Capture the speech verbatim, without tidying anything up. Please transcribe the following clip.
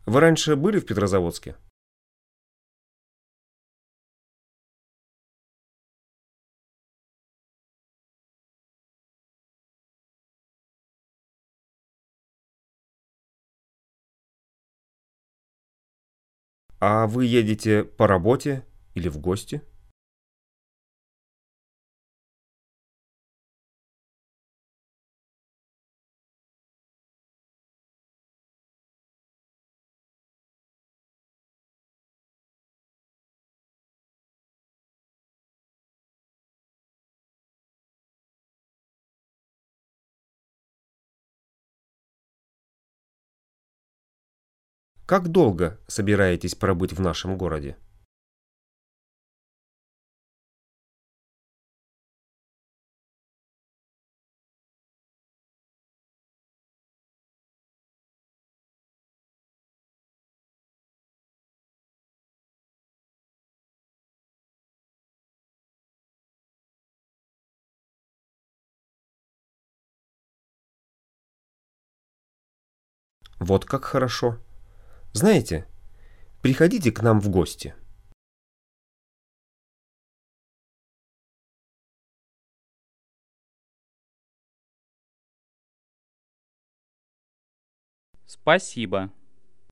Вы раньше были в Петрозаводске? А вы едете по работе или в гости? Как долго собираетесь пробыть в нашем городе? Вот как хорошо. Знаете, приходите к нам в гости. Спасибо.